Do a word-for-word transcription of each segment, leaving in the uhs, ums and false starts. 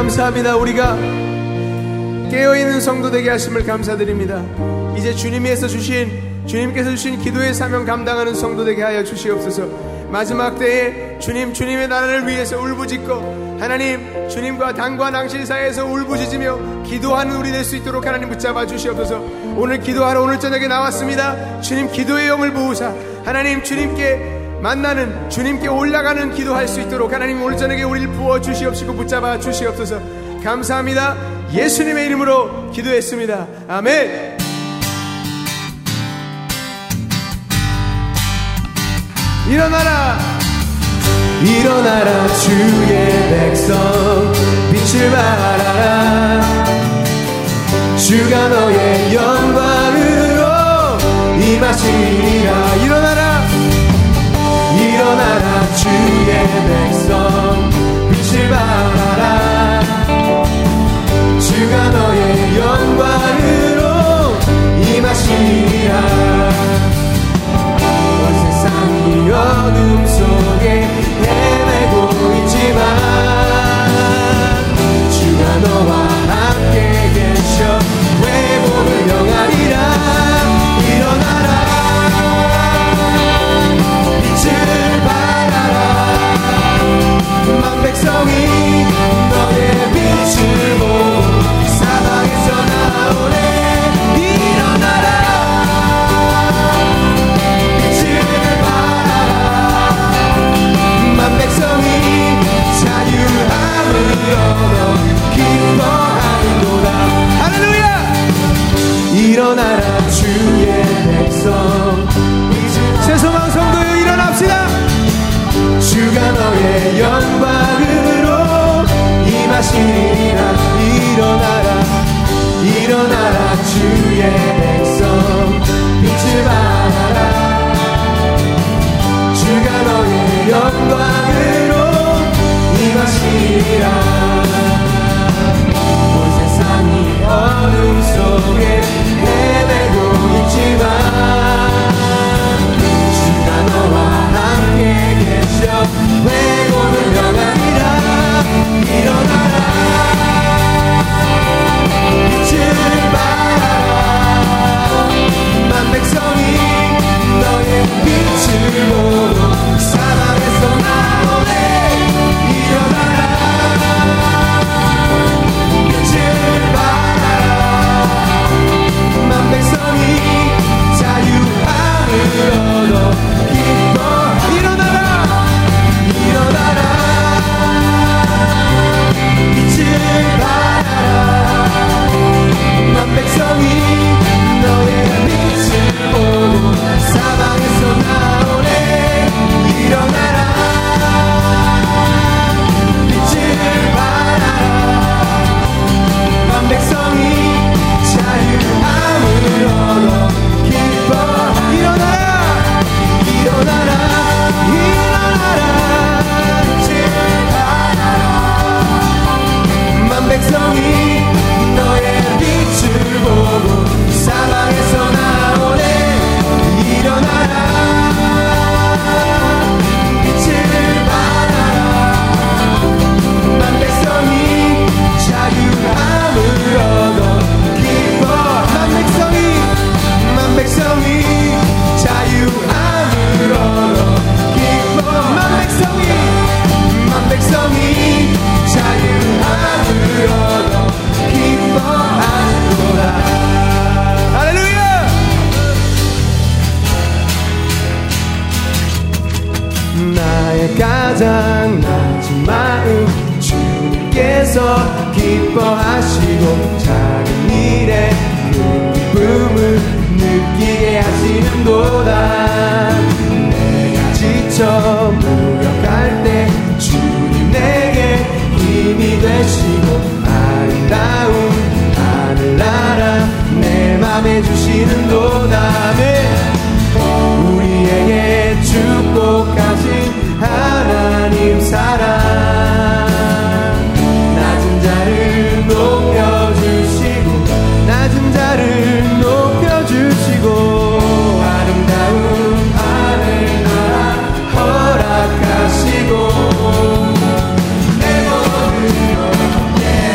감사합니다. 우리가 깨어있는 성도 되게 하심을 감사드립니다. 이제 주님께서 주신 주님께서 주신 기도의 사명 감당하는 성도 되게 하여 주시옵소서. 마지막 때에 주님 주님의 나라를 위해서 울부짖고 하나님 주님과 당과 낭실 사이에서 울부짖으며 기도하는 우리 될 수 있도록 하나님 붙잡아 주시옵소서. 오늘 기도하러 오늘 저녁에 나왔습니다. 주님 기도의 영을 부으사 하나님 주님께 만나는 주님께 올라가는 기도할 수 있도록 하나님 오늘 저녁에 우리를 부어 주시옵시고 붙잡아 주시옵소서. 감사합니다. 예수님의 이름으로 기도했습니다. 아멘. 일어나라 일어나라 주의 백성 빛을 발하라. 주가 너의 영광으로 임하시리라. 일어나라 일어나라 주의 백성 빛을 발하라. 주가 너의 영광으로 임하시리라. 온 세상이 어둠 속에 헤매고 있지만 주가 너와 함께 계셔 회복을 명하리라. 일어나라 만 백성이 너의 빛을 보고 사방에서 나오네. 일어나라 빛을 발하라. 만 백성이 자유함을 얻어 기뻐하는도다. 할렐루야. 일어나라 주의 백성 새소망 성도여 일어납시다. 주가 너의 영광으로 임하시리라. 일어나라 일어나라 주의 백성 빛을 발하라. 주가 너의 영광으로 임하시리라. 온 세상이 어둠 속에 헤매고 있지만 주가 너와 함께 계셔 회복을 명하리라. 일어나라 빛을 발하라. 만 백성이 너의 빛을 보고 사방에서 나오네. 일어나라 빛을 발하라. 만 백성이 자유함을 얻어 기뻐. 일어나라 일어나라 빛을 발하라. 만 백성이 너의 빛을 보고 사방에서 나오네. 일어나라 빛을 발하라. 만 백성이 자유함을 얻어 기뻐. 일어나라 일어나라 일어나라 빛을 발하라. 만 백성이 너의 빛을 보고 사방에서 나오네. 일어나라 빛을 발하라. 만 백성이 자유함을 얻어 기뻐. 만 백성이 만 백성이 자유함을 얻어 기뻐. 만 백성이 만 백성이 자유함을 얻어 기뻐하노라. 할렐루야. 나의 가장 낮은 마음 주님께서 기뻐하시고 작은 일에 큰 기쁨을 느끼게 하시는도다. 내가 지쳐 무력할 때 주님 내게 힘이 되시고 아름다운 하늘나라 내 맘에 주시는도다. 우리에게 축복하신 하나님 사랑 낮은 자를 높여주시고 낮은 자를 높여주시고 아름다운 하늘나라 허락하시고 내 몸으로 내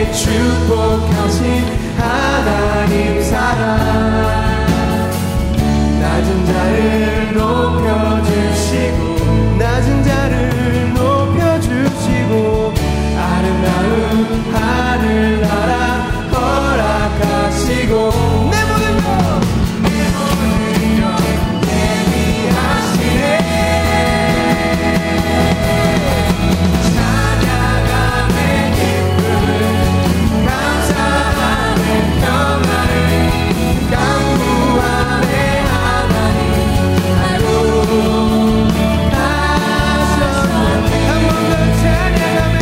축복하신 하나님 사랑 낮은 자를 높여주시고 낮은 자를 높여주시고 아름다운 하늘나라 허락하시고 내 모든 것 내 모든 것 예비하시네 찬양함의 기쁨을 감사함의 평안을 강구함의 하나님 알고 하셨네 한 번 더 찬양함의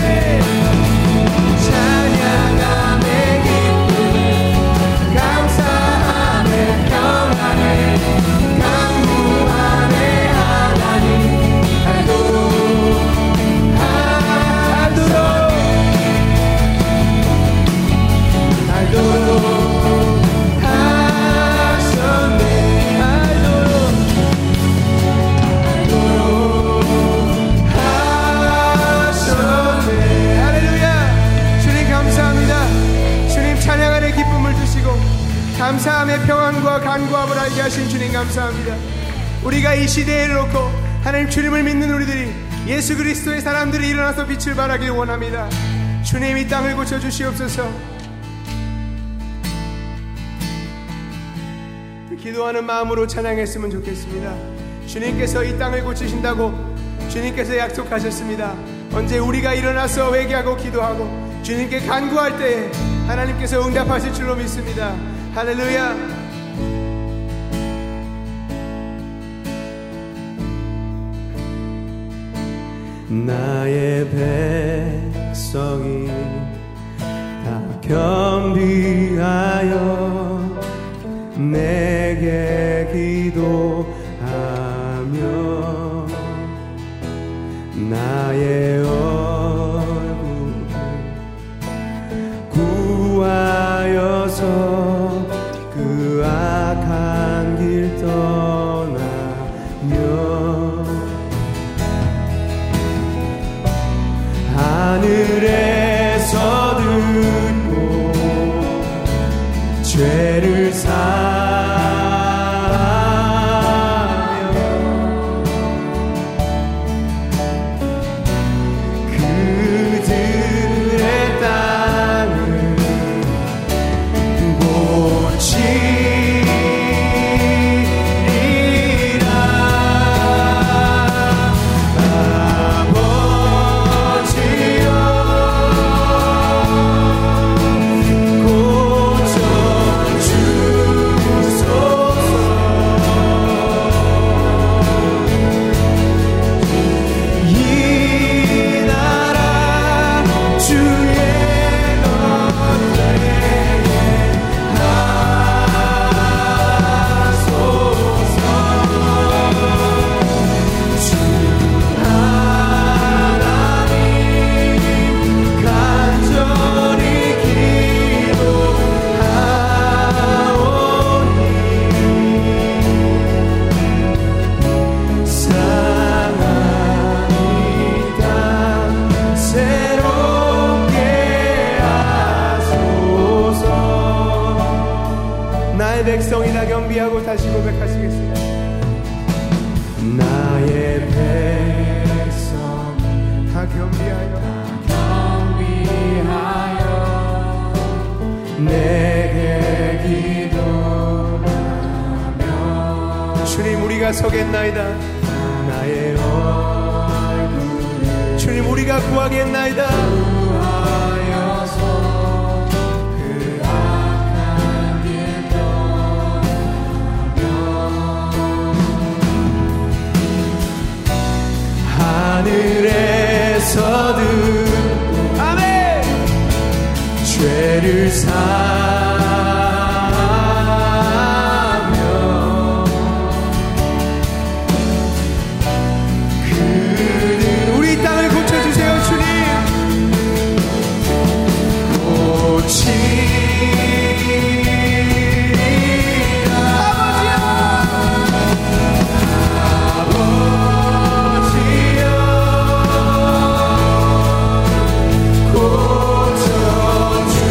찬양함의 기쁨을 감사함의 평안을 강구함의 하나님 알도록 알도록 알도록 하셨네 알도록 알도록 하셨네 할렐루야 주님 감사합니다 주님 찬양 안에 기쁨을 주시고 감사함의 평안과 간구함을 알게 하신 주님 감사합니다 우리가 이 시대에 놓고 하나님 주님을 믿는 우리들이 예수 그리스도의 사람들이 일어나서 빛을 발하길 원합니다 주님 이 땅을 고쳐주시옵소서 기도하는 마음으로 찬양했으면 좋겠습니다 주님께서 이 땅을 고치신다고 주님께서 약속하셨습니다 언제 우리가 일어나서 회개하고 기도하고 주님께 간구할 때에 하나님께서 응답하실 줄로 믿습니다 할렐루야 나의 백성이 다 겸비하여 내게 기도하며 나의 얼굴을 구하여서 그 악한 길 떠나며 하늘에서 듣고 죄를 사하며 그들의 땅을 고치리라 아버지여 백성이 다 겸비하고 다시 고백하시겠습니다. 나의 백성 다 겸비하여 겸비하여 내게 기도하며 주님 우리가 서겠나이다. 나의 얼굴을 주님 우리가 구하겠나이다. 하늘에서 듣고 아멘 죄를 사하며 그는 우리 땅을 고쳐주세요. 주님 고치리라 아버지여 고쳐주소서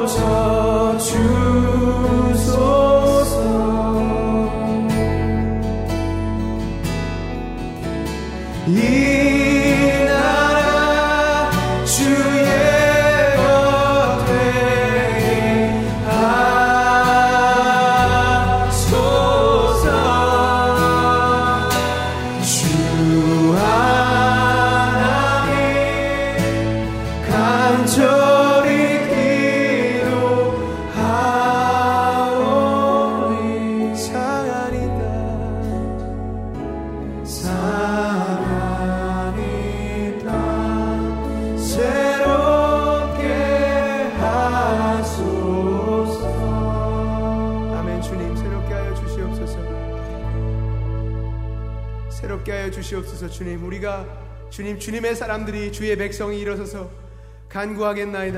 새롭게 하여 주시옵소서. 주님, 우리가 주님 주님의 사람들이 주의 백성이 일어서서 간구하겠나이다.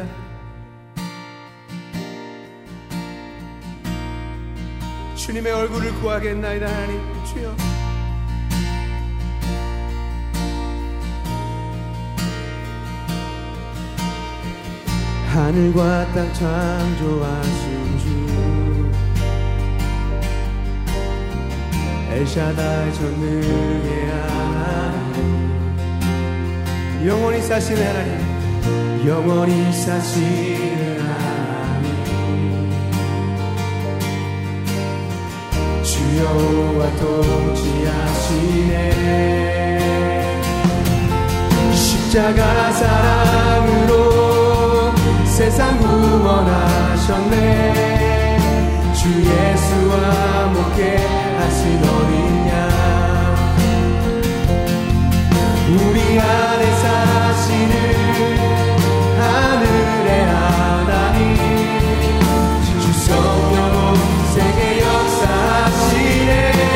주님의 얼굴을 구하겠나이다. 하나님 주여, 하늘과 땅 창조하신 주 엘샤다이 전능의 하나님, 영원히 사시는 하나님, 영원히 사시는 하나님, 주여와 통치하시네. 십자가 사랑으로 세상 구원하셨네. 주 예수와 목회 하신 어린 양, 우리 안에 사시는 하늘의 하나님, 주 성령 세계 역사하시네.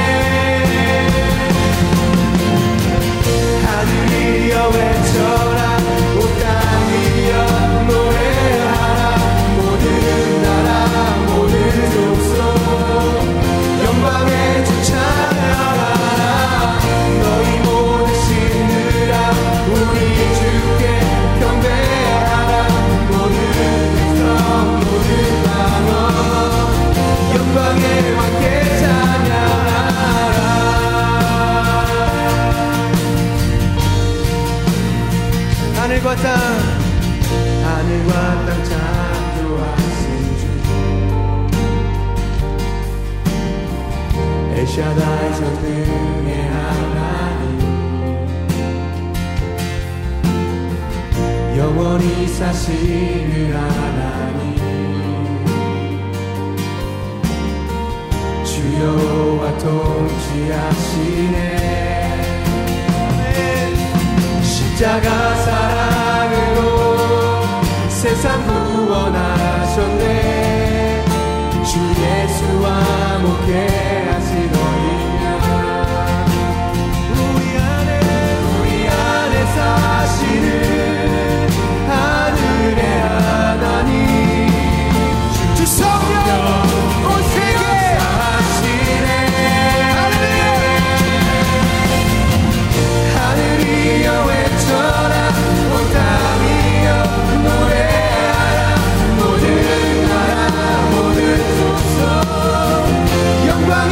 하늘이여 외쳐라, 온 땅이여 노래하라, 모든 나라 모든 족속 영광의 주 찬양하라. 너희 모든 신들아 우리 주께 경배하라. 모든 백성 모든 방언 영광의 왕께 찬양하라. 하늘과 땅 하늘과 땅 창조하신 주 엘샤다이 전능의 하나님, 영원히 사시는 하나님, 주여와 통치하시네. 십자가 사랑으로 세상 구원하셨네. 주 예수와 목회하신 어린 양, 우리 안에 우리 안에 사시는 하늘의 하나님, 주 성령 온 세계 하시네. 하늘이여 외쳐라, 온 땅이여 노래하라, 모든 나라 모든 족속 영광의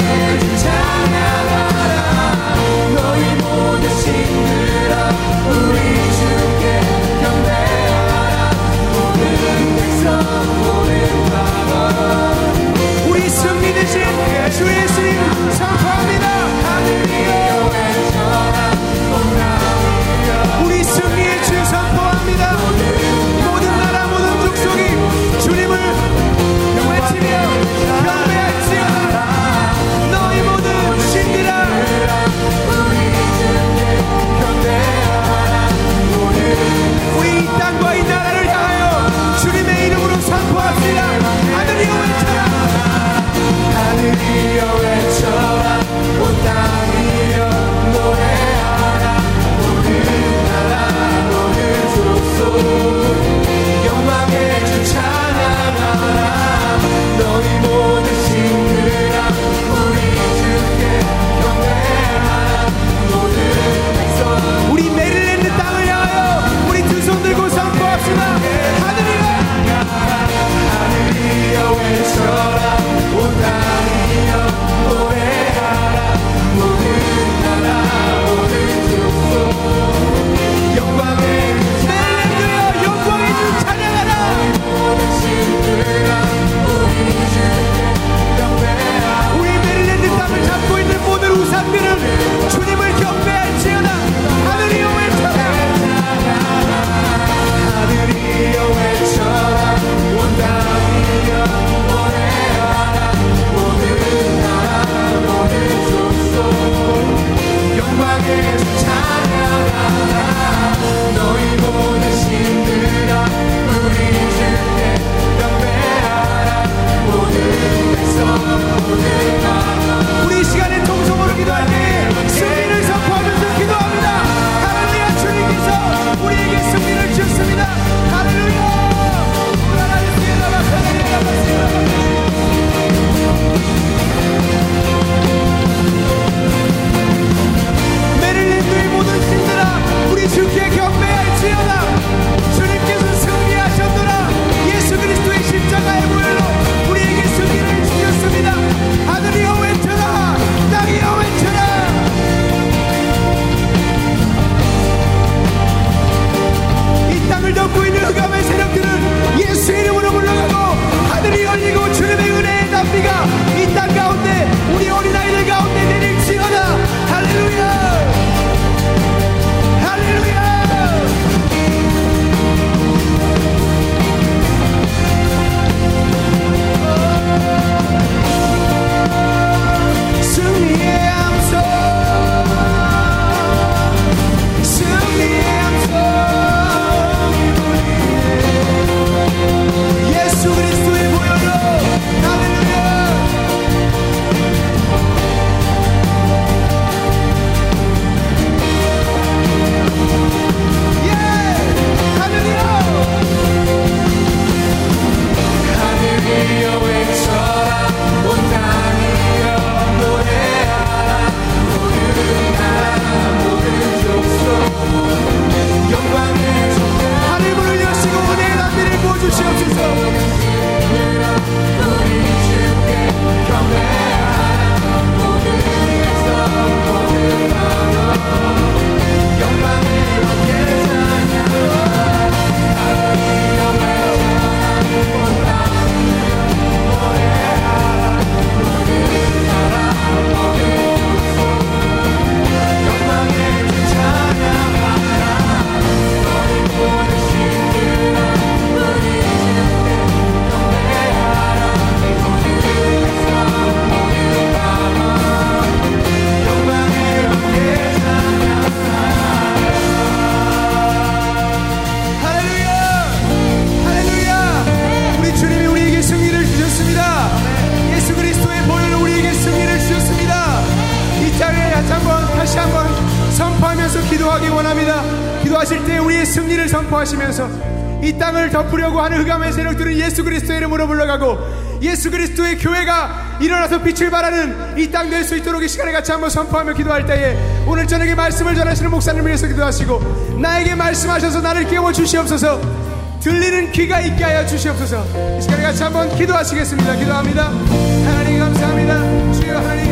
승리를 선포하시면서 이 땅을 덮으려고 하는 흑암의 세력들은 예수 그리스도의 이름으로 물러가고 예수 그리스도의 교회가 일어나서 빛을 발하는 이 땅 될 수 있도록 이 시간에 같이 한번 선포하며 기도할 때에 오늘 저녁에 말씀을 전하시는 목사님을 위해서 기도하시고 나에게 말씀하셔서 나를 깨워 주시옵소서. 들리는 귀가 있게 하여 주시옵소서. 이 시간에 같이 한번 기도하시겠습니다. 기도합니다. 하나님 감사합니다. 주여 하나님